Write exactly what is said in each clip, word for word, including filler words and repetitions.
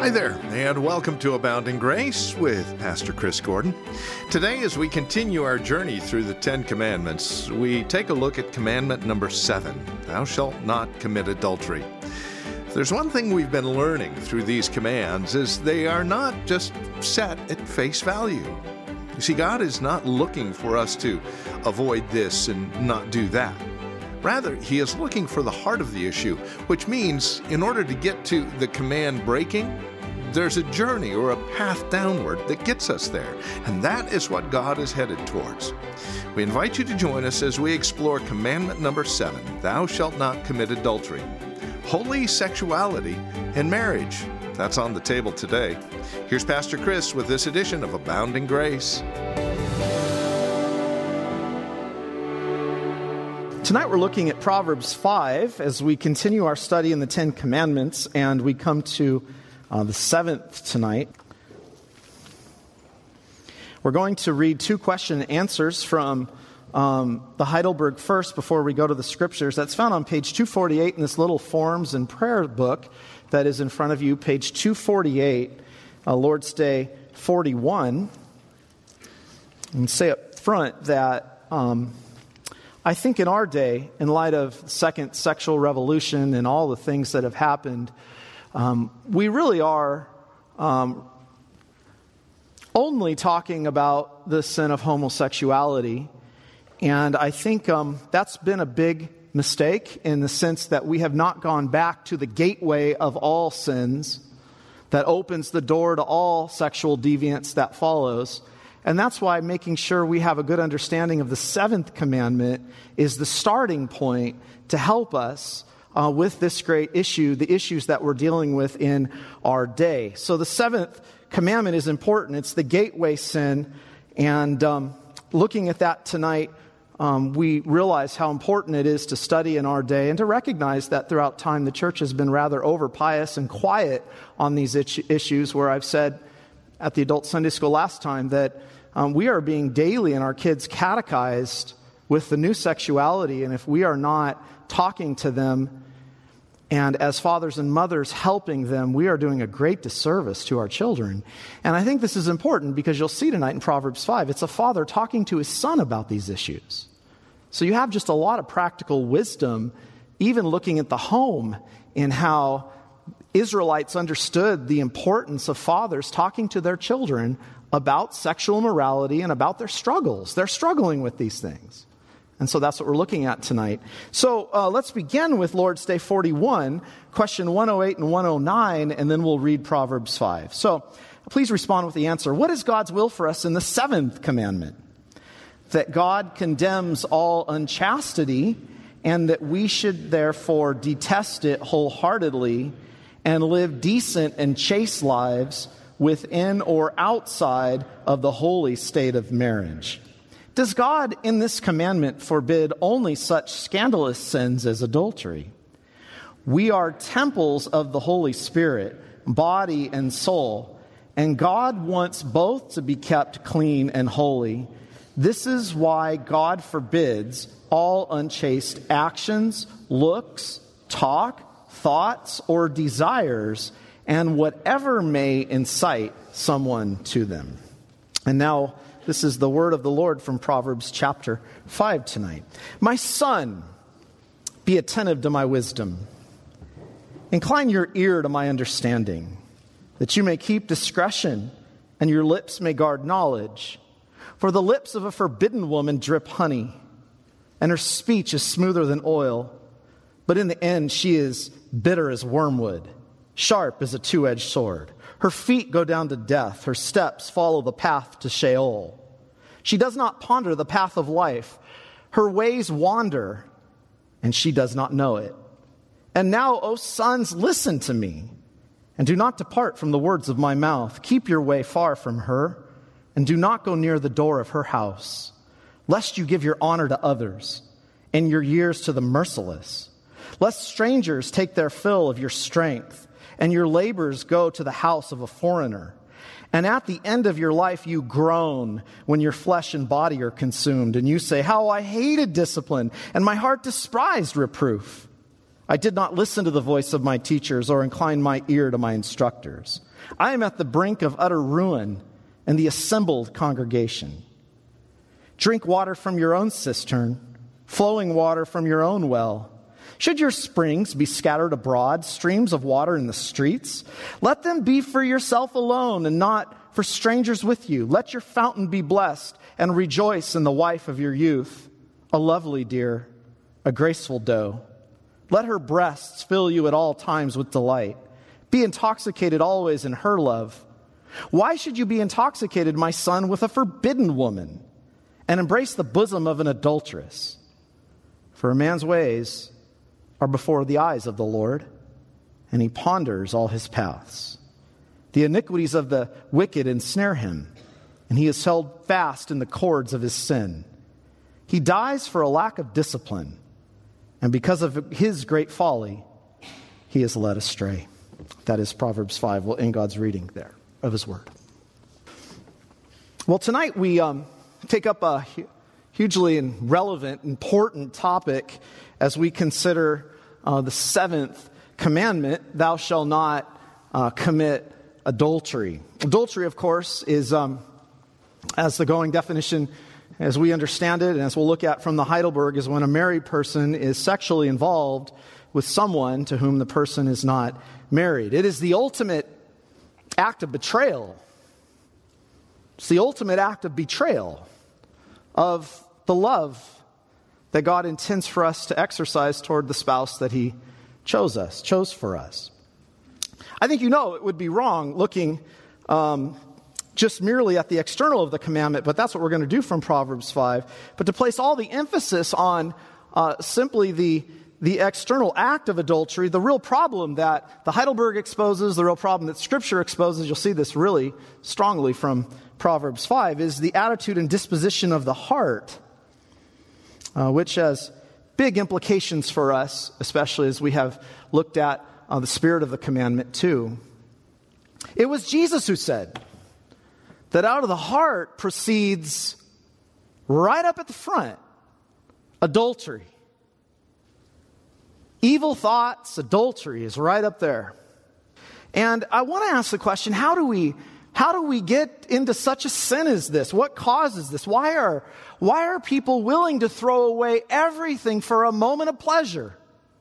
Hi there, and welcome to Abounding Grace with Pastor Chris Gordon. Today, as we continue our journey through the Ten Commandments, we take a look at commandment number seven, thou shalt not commit adultery. If there's one thing we've been learning through these commands is they are not just set at face value. You see, God is not looking for us to avoid this and not do that. Rather, he is looking for the heart of the issue, which means in order to get to the command breaking, there's a journey or a path downward that gets us there, and that is what God is headed towards. We invite you to join us as we explore commandment number seven, thou shalt not commit adultery. Holy sexuality in marriage. That's on the table today. Here's Pastor Chris with this edition of Abounding Grace. Tonight we're looking at Proverbs five as we continue our study in the Ten Commandments, and we come to uh, the seventh tonight. We're going to read two question and answers from um, the Heidelberg first before we go to the scriptures. That's found on page two forty-eight in this little forms and prayer book that is in front of you, page two forty-eight, uh, Lord's Day forty-one. And say up front that um, I think in our day, in light of the second sexual revolution and all the things that have happened, um, we really are um, only talking about the sin of homosexuality. And I think um, that's been a big mistake in the sense that we have not gone back to the gateway of all sins that opens the door to all sexual deviance that follows. And that's why making sure we have a good understanding of the seventh commandment is the starting point to help us uh, with this great issue, the issues that we're dealing with in our day. So the seventh commandment is important. It's the gateway sin. And um, looking at that tonight, um, we realize how important it is to study in our day and to recognize that throughout time the church has been rather over-pious and quiet on these issues, where I've said at the adult Sunday school last time that um, we are being daily in our kids catechized with the new sexuality, and if we are not talking to them and as fathers and mothers helping them, we are doing a great disservice to our children. And I think this is important because you'll see tonight in Proverbs five, it's a father talking to his son about these issues. So you have just a lot of practical wisdom, even looking at the home in how Israelites understood the importance of fathers talking to their children about sexual morality and about their struggles. They're struggling with these things. And so that's what we're looking at tonight. So uh, let's begin with Lord's Day forty-one, question one oh eight and one oh nine, and then we'll read Proverbs five. So please respond with the answer. What is God's will for us in the seventh commandment? That God condemns all unchastity and that we should therefore detest it wholeheartedly and live decent and chaste lives within or outside of the holy state of marriage. Does God in this commandment forbid only such scandalous sins as adultery? We are temples of the Holy Spirit, body and soul, and God wants both to be kept clean and holy. This is why God forbids all unchaste actions, looks, talk, thoughts, or desires, and whatever may incite someone to them. And now, this is the word of the Lord from Proverbs chapter five tonight. My son, be attentive to my wisdom. Incline your ear to my understanding, that you may keep discretion, and your lips may guard knowledge. For the lips of a forbidden woman drip honey, and her speech is smoother than oil. But in the end she is bitter as wormwood, sharp as a two-edged sword. Her feet go down to death. Her steps follow the path to Sheol. She does not ponder the path of life. Her ways wander, and she does not know it. And now, O sons, listen to me, and do not depart from the words of my mouth. Keep your way far from her, and do not go near the door of her house, lest you give your honor to others, and your years to the merciless. Lest strangers take their fill of your strength, and your labors go to the house of a foreigner. And at the end of your life you groan when your flesh and body are consumed, and you say, how I hated discipline, and my heart despised reproof. I did not listen to the voice of my teachers or incline my ear to my instructors. I am at the brink of utter ruin and the assembled congregation. Drink water from your own cistern, flowing water from your own well. Should your springs be scattered abroad, streams of water in the streets? Let them be for yourself alone and not for strangers with you. Let your fountain be blessed and rejoice in the wife of your youth, a lovely deer, a graceful doe. Let her breasts fill you at all times with delight. Be intoxicated always in her love. Why should you be intoxicated, my son, with a forbidden woman and embrace the bosom of an adulteress? For a man's ways are before the eyes of the Lord, and he ponders all his paths. The iniquities of the wicked ensnare him, and he is held fast in the cords of his sin. He dies for a lack of discipline, and because of his great folly, he is led astray. That is Proverbs five. We'll end God's reading there of his word. Well, tonight we um, take up a hugely and relevant, important topic as we consider uh, the seventh commandment, thou shalt not uh, commit adultery. Adultery, of course, is, um, as the going definition, as we understand it, and as we'll look at from the Heidelberg, is when a married person is sexually involved with someone to whom the person is not married. It is the ultimate act of betrayal. It's the ultimate act of betrayal of the love that God intends for us to exercise toward the spouse that he chose us, chose for us. I think you know it would be wrong looking um, just merely at the external of the commandment, but that's what we're going to do from Proverbs five, but to place all the emphasis on uh, simply the the external act of adultery. The real problem that the Heidelberg exposes, the real problem that Scripture exposes, you'll see this really strongly from Proverbs five, is the attitude and disposition of the heart, uh, which has big implications for us, especially as we have looked at uh, the spirit of the commandment too. It was Jesus who said that out of the heart proceeds, right up at the front, adultery. Evil thoughts, adultery is right up there. And I want to ask the question, how do we how do we get into such a sin as this? What causes this? Why are why are people willing to throw away everything for a moment of pleasure?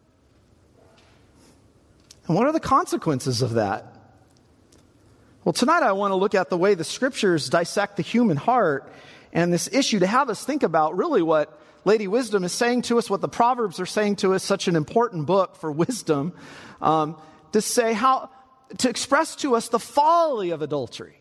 And what are the consequences of that? Well, tonight I want to look at the way the Scriptures dissect the human heart and this issue to have us think about really what Lady Wisdom is saying to us, what the Proverbs are saying to us, such an important book for wisdom, um, to say how, to express to us the folly of adultery.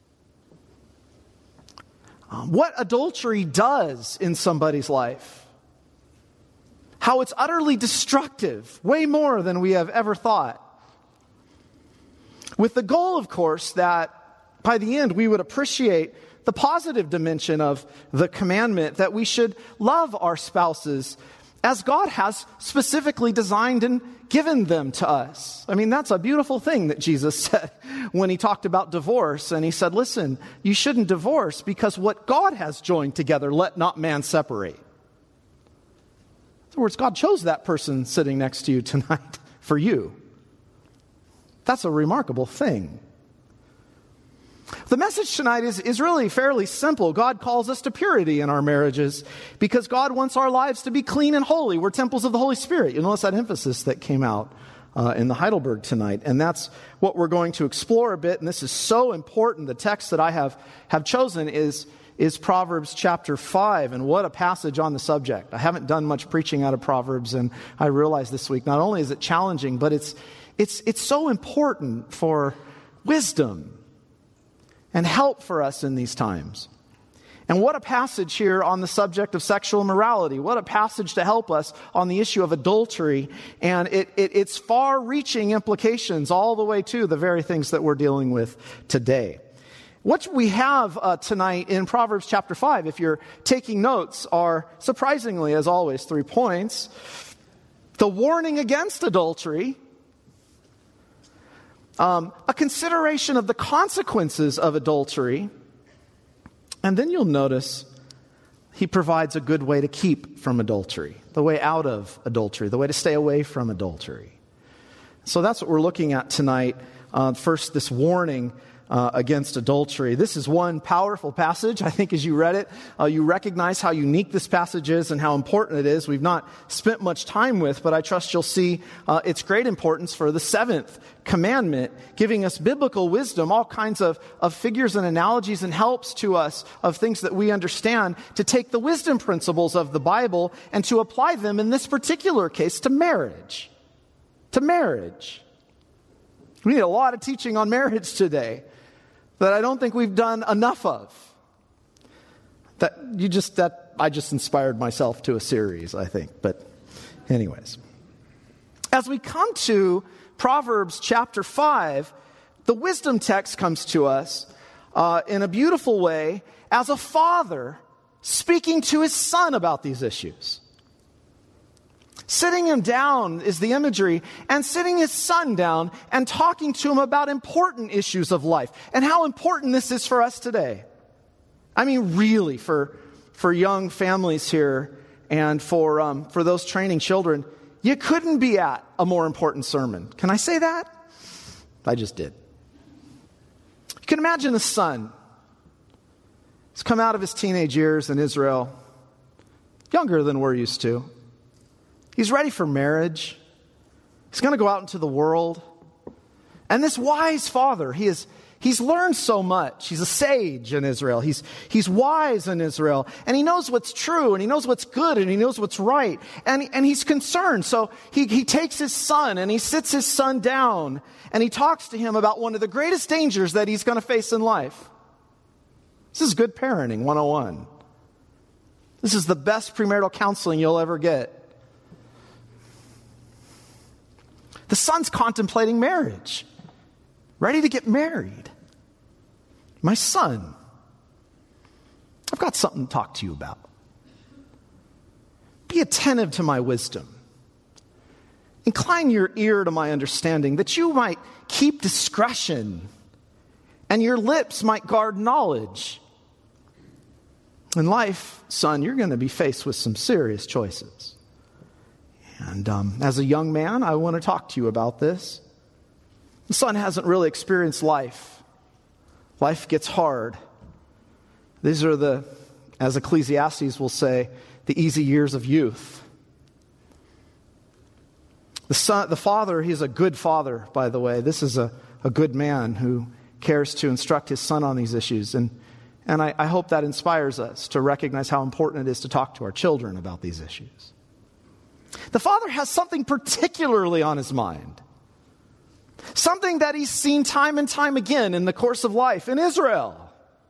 Um, what adultery does in somebody's life. How it's utterly destructive, way more than we have ever thought. With the goal, of course, that by the end we would appreciate the positive dimension of the commandment that we should love our spouses as God has specifically designed and given them to us. I mean, that's a beautiful thing that Jesus said when he talked about divorce. And he said, listen, you shouldn't divorce because what God has joined together, let not man separate. In other words, God chose that person sitting next to you tonight for you. That's a remarkable thing. The message tonight is, is really fairly simple. God calls us to purity in our marriages because God wants our lives to be clean and holy. We're temples of the Holy Spirit. You'll notice that emphasis that came out uh, in the Heidelberg tonight. And that's what we're going to explore a bit. And this is so important. The text that I have, have chosen is, is Proverbs chapter five. And what a passage on the subject. I haven't done much preaching out of Proverbs. And I realized this week, not only is it challenging, but it's, it's, it's so important for wisdom and help for us in these times. And what a passage here on the subject of sexual morality. What a passage to help us on the issue of adultery and it, it, its far-reaching implications all the way to the very things that we're dealing with today. What we have uh, tonight in Proverbs chapter five, if you're taking notes, are surprisingly, as always, three points. The warning against adultery, Um, a consideration of the consequences of adultery, and then you'll notice he provides a good way to keep from adultery, the way out of adultery, the way to stay away from adultery. So that's what we're looking at tonight Uh, first, this warning uh, against adultery. This is one powerful passage. I think as you read it, uh, you recognize how unique this passage is and how important it is. We've not spent much time with, but I trust you'll see uh, its great importance for the seventh commandment, giving us biblical wisdom, all kinds of, of figures and analogies and helps to us of things that we understand to take the wisdom principles of the Bible and to apply them in this particular case to marriage. To marriage. We need a lot of teaching on marriage today that I don't think we've done enough of. That you just that I just inspired myself to a series, I think. But anyways, as we come to Proverbs chapter five, the wisdom text comes to us uh, in a beautiful way as a father speaking to his son about these issues. Sitting him down is the imagery, and sitting his son down and talking to him about important issues of life and how important this is for us today. I mean, really, for for young families here and for um, for those training children, you couldn't be at a more important sermon. Can I say that? I just did. You can imagine a son. He's come out of his teenage years in Israel, younger than we're used to. He's ready for marriage. He's going to go out into the world. And this wise father, he is he's learned so much. He's a sage in Israel. He's he's wise in Israel. And he knows what's true, and he knows what's good, and he knows what's right. And, and he's concerned. So he, he takes his son, and he sits his son down, and he talks to him about one of the greatest dangers that he's going to face in life. This is good parenting one oh one. This is the best premarital counseling you'll ever get. The son's contemplating marriage, ready to get married. My son, I've got something to talk to you about. Be attentive to my wisdom. Incline your ear to my understanding, that you might keep discretion, and your lips might guard knowledge. In life, son, you're going to be faced with some serious choices. And um, as a young man, I want to talk to you about this. The son hasn't really experienced life. Life gets hard. These are the, as Ecclesiastes will say, the easy years of youth. The son, the father, he's a good father, by the way. This is a, a good man who cares to instruct his son on these issues. And, and I, I hope that inspires us to recognize how important it is to talk to our children about these issues. The father has something particularly on his mind. Something that he's seen time and time again in the course of life in Israel.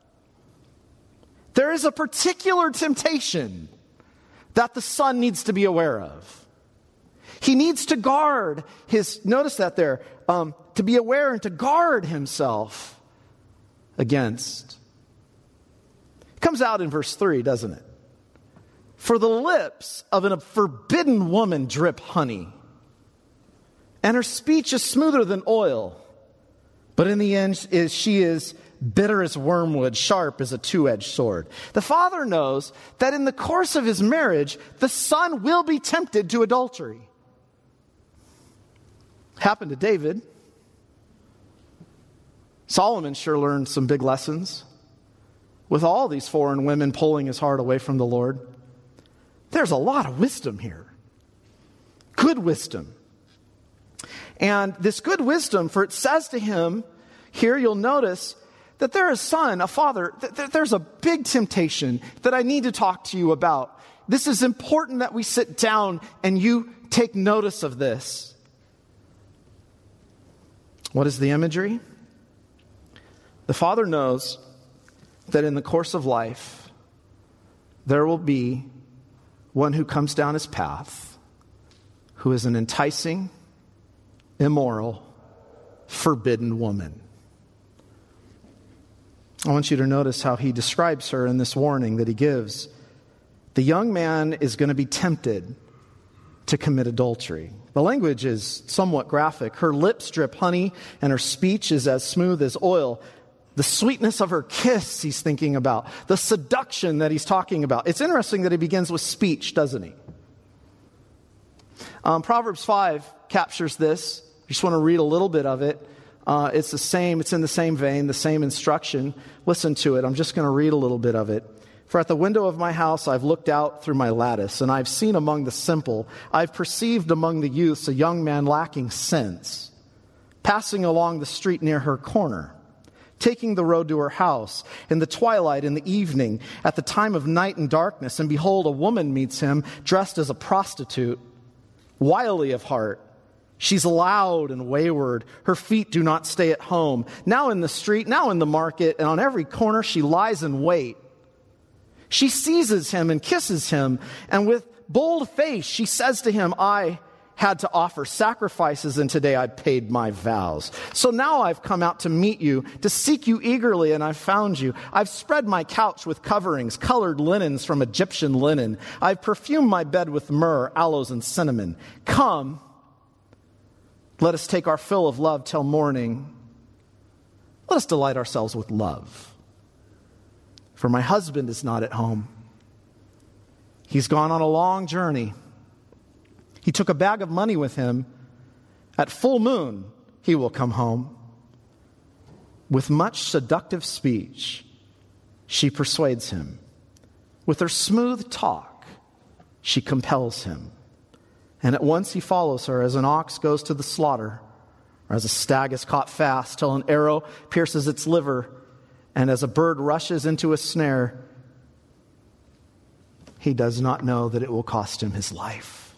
There is a particular temptation that the son needs to be aware of. He needs to guard his, notice that there, um, to be aware and to guard himself against. It comes out in verse three, doesn't it? For the lips of a forbidden woman drip honey, and her speech is smoother than oil. But in the end, is she is bitter as wormwood, sharp as a two-edged sword. The father knows that in the course of his marriage, the son will be tempted to adultery. Happened to David. Solomon sure learned some big lessons with all these foreign women pulling his heart away from the Lord. There's a lot of wisdom here. Good wisdom. And this good wisdom, for it says to him, here you'll notice that there is son, a father, th- there's a big temptation that I need to talk to you about. This is important that we sit down and you take notice of this. What is the imagery? The father knows that in the course of life, there will be one who comes down his path, who is an enticing, immoral, forbidden woman. I want you to notice how he describes her in this warning that he gives. The young man is going to be tempted to commit adultery. The language is somewhat graphic. Her lips drip honey, and her speech is as smooth as oil. The sweetness of her kiss he's thinking about. The seduction that he's talking about. It's interesting that he begins with speech, doesn't he? Um, Proverbs five captures this. I just want to read a little bit of it. Uh, it's the same, it's in the same vein, the same instruction. Listen to it. I'm just going to read a little bit of it. For at the window of my house I've looked out through my lattice, and I've seen among the simple, I've perceived among the youths a young man lacking sense, passing along the street near her corner, taking the road to her house, in the twilight, in the evening, at the time of night and darkness, and behold, a woman meets him, dressed as a prostitute, wily of heart. She's loud and wayward. Her feet do not stay at home. Now in the street, now in the market, and on every corner she lies in wait. She seizes him and kisses him, and with bold face she says to him, I had to offer sacrifices, and today I paid my vows. So now I've come out to meet you, to seek you eagerly, and I've found you. I've spread my couch with coverings, colored linens from Egyptian linen. I've perfumed my bed with myrrh, aloes, and cinnamon. Come, let us take our fill of love till morning. Let us delight ourselves with love. For my husband is not at home. He's gone on a long journey. He took a bag of money with him. At full moon, he will come home. With much seductive speech, she persuades him. With her smooth talk, she compels him. And at once he follows her as an ox goes to the slaughter, or as a stag is caught fast till an arrow pierces its liver, and as a bird rushes into a snare, he does not know that it will cost him his life.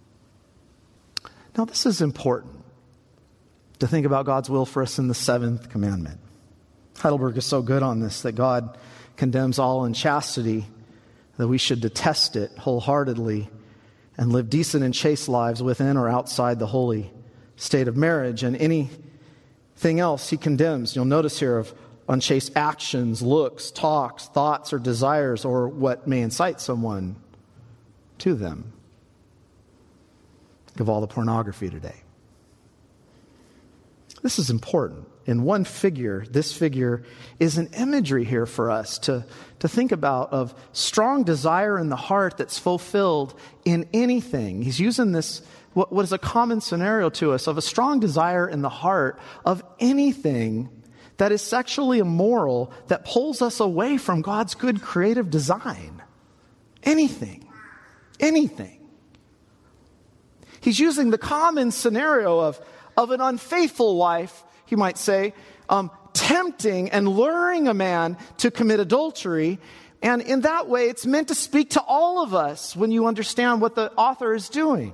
Now, this is important to think about God's will for us in the seventh commandment. Heidelberg is so good on this that God condemns all unchastity, that we should detest it wholeheartedly and live decent and chaste lives within or outside the holy state of marriage. And anything else he condemns, you'll notice here, of unchaste actions, looks, talks, thoughts, or desires, or what may incite someone to them. Think of all the pornography today. This is important. In one figure, this figure is an imagery here for us to, to think about of strong desire in the heart that's fulfilled in anything. He's using this, what, what is a common scenario to us, of a strong desire in the heart of anything that is sexually immoral, that pulls us away from God's good creative design. Anything. Anything. He's using the common scenario of, of an unfaithful wife, he might say, um, tempting and luring a man to commit adultery. And in that way, it's meant to speak to all of us when you understand what the author is doing.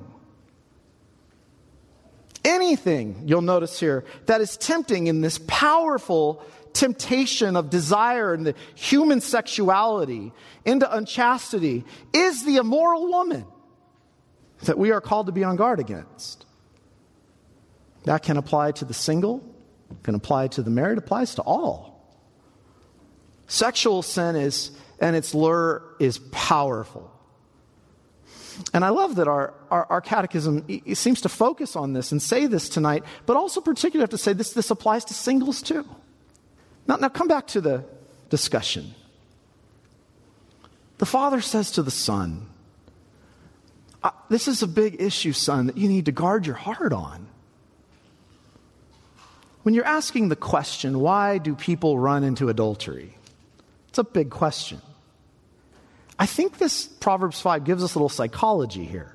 Anything, you'll notice here, that is tempting in this powerful temptation of desire and the human sexuality into unchastity is the immoral woman that we are called to be on guard against. That can apply to the single, can apply to the married, applies to all. Sexual sin is, and its lure is powerful. And I love that our, our, our catechism it seems to focus on this and say this tonight, but also particularly have to say this, this applies to singles too. Now, now come back to the discussion. The Father says to the Son, uh, this is a big issue, son, that you need to guard your heart on. When you're asking the question, why do people run into adultery? It's a big question. I think this Proverbs five gives us a little psychology here.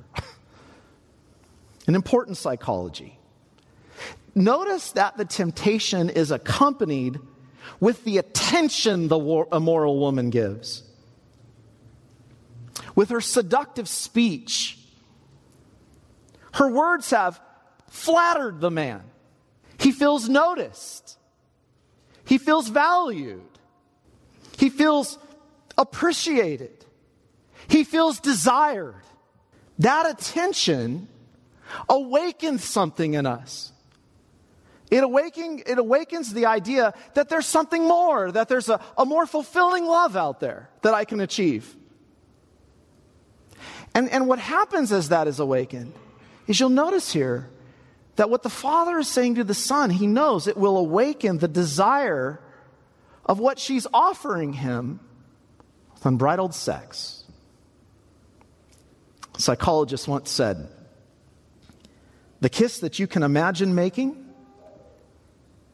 An important psychology. Notice that the temptation is accompanied with the attention the immoral woman gives. With her seductive speech. Her words have flattered the man. He feels noticed. He feels valued. He feels appreciated. He feels desired. That attention awakens something in us. It, awaken, it awakens the idea that there's something more, that there's a, a more fulfilling love out there that I can achieve. And, and what happens as that is awakened is you'll notice here that what the Father is saying to the Son, he knows it will awaken the desire of what she's offering him with unbridled sex. A psychologist once said, the kiss that you can imagine making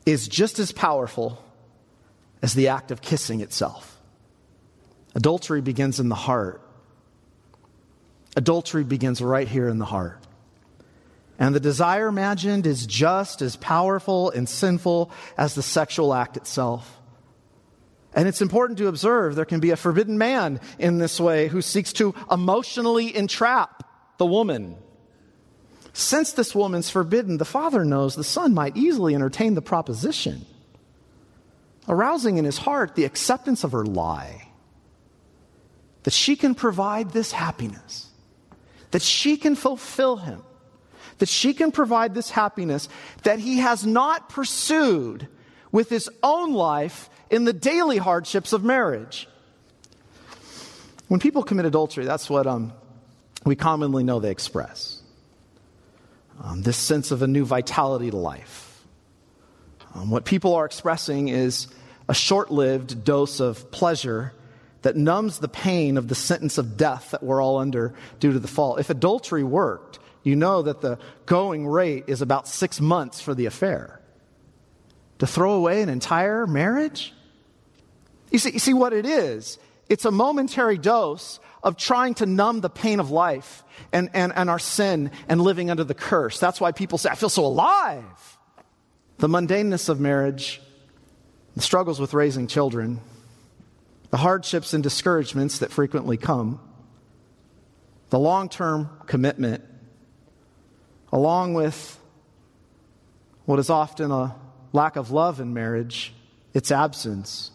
is just as powerful as the act of kissing itself. Adultery begins in the heart. Adultery begins right here in the heart. And the desire imagined is just as powerful and sinful as the sexual act itself. And it's important to observe there can be a forbidden man in this way who seeks to emotionally entrap the woman. Since this woman's forbidden, the father knows the son might easily entertain the proposition, arousing in his heart the acceptance of her lie, that she can provide this happiness, that she can fulfill him, that she can provide this happiness that he has not pursued with his own life in the daily hardships of marriage. When people commit adultery, that's what um, we commonly know they express. Um, this sense of a new vitality to life. Um, what people are expressing is a short-lived dose of pleasure that numbs the pain of the sentence of death that we're all under due to the fall. If adultery worked, you know that the going rate is about six months for the affair. To throw away an entire marriage? You see, you see what it is? It's a momentary dose of trying to numb the pain of life and, and, and our sin and living under the curse. That's why people say, I feel so alive. The mundaneness of marriage, the struggles with raising children, the hardships and discouragements that frequently come, the long-term commitment, along with what is often a lack of love in marriage, its absence,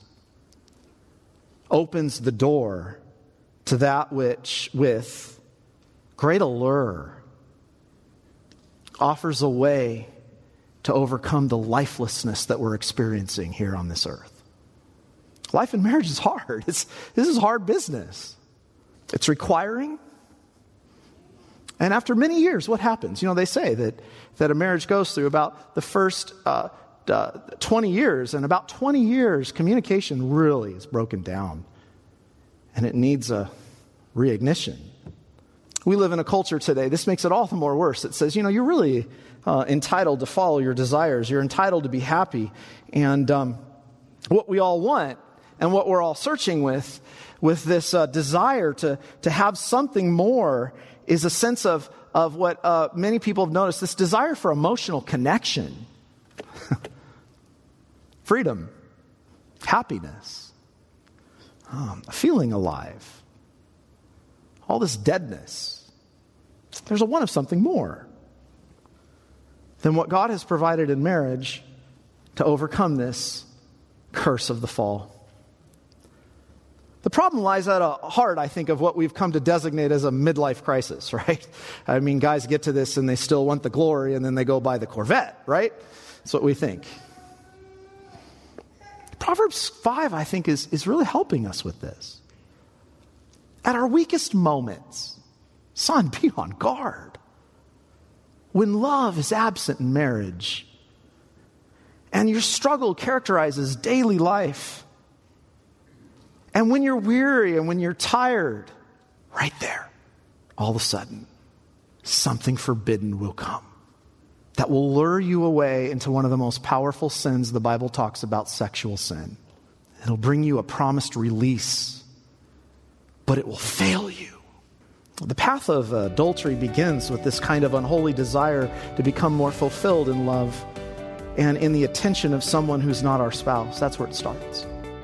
opens the door to that which, with great allure, offers a way to overcome the lifelessness that we're experiencing here on this earth. Life in marriage is hard. It's, this is hard business. It's requiring. And after many years, what happens? You know, they say that, that a marriage goes through about the first uh, uh, twenty years, and about twenty years, communication really is broken down. And it needs a reignition. We live in a culture today, this makes it all the more worse. It says, you know, you're really uh, entitled to follow your desires. You're entitled to be happy. And um, what we all want and what we're all searching with, with this uh, desire to, to have something more is a sense of, of what uh, many people have noticed, this desire for emotional connection, freedom, happiness, um, feeling alive, all this deadness. There's a want of something more than what God has provided in marriage to overcome this curse of the fall. The problem lies at the heart, I think, of what we've come to designate as a midlife crisis, right? I mean, guys get to this and they still want the glory, and then they go buy the Corvette, right? That's what we think. Proverbs five, I think, is, is really helping us with this. At our weakest moments, son, be on guard. When love is absent in marriage, and your struggle characterizes daily life, and when you're weary and when you're tired, right there, all of a sudden, something forbidden will come that will lure you away into one of the most powerful sins the Bible talks about, sexual sin. It'll bring you a promised release, but it will fail you. The path of adultery begins with this kind of unholy desire to become more fulfilled in love and in the attention of someone who's not our spouse. That's where it starts.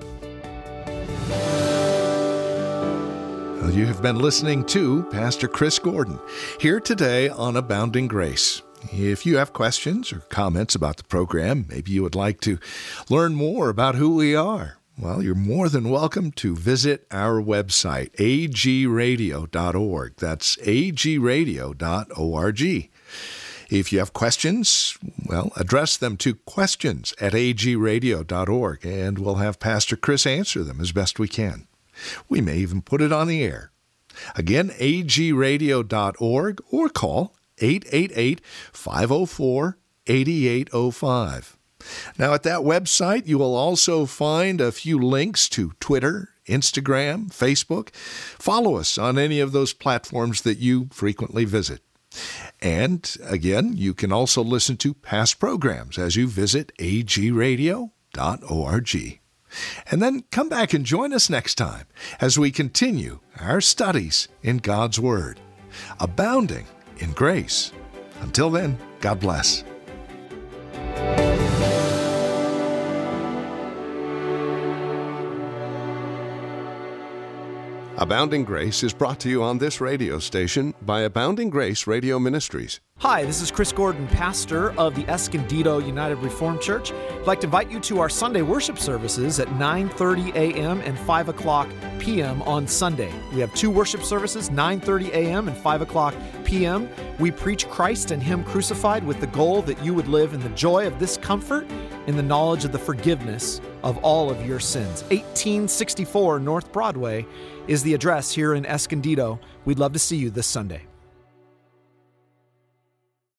Well, you have been listening to Pastor Chris Gordon, here today on Abounding Grace. If you have questions or comments about the program, maybe you would like to learn more about who we are, well, you're more than welcome to visit our website, a g radio dot org. That's a g radio dot org. If you have questions, well, address them to questions at a g radio dot org, and we'll have Pastor Chris answer them as best we can. We may even put it on the air. Again, a g radio dot org, or call eight eight eight, five oh four, eight eight oh five. Now, at that website, you will also find a few links to Twitter, Instagram, Facebook. Follow us on any of those platforms that you frequently visit. And again, you can also listen to past programs as you visit a g radio dot org. And then come back and join us next time as we continue our studies in God's Word, abounding in grace. Until then, God bless. Abounding Grace is brought to you on this radio station by Abounding Grace Radio Ministries. Hi, this is Chris Gordon, pastor of the Escondido United Reformed Church. I'd like to invite you to our Sunday worship services at nine thirty a.m. and five o'clock p.m. on Sunday. We have two worship services, nine thirty a.m. and five o'clock p.m. We preach Christ and Him crucified with the goal that you would live in the joy of this comfort, in the knowledge of the forgiveness of all of your sins. eighteen sixty-four North Broadway is the address here in Escondido. We'd love to see you this Sunday.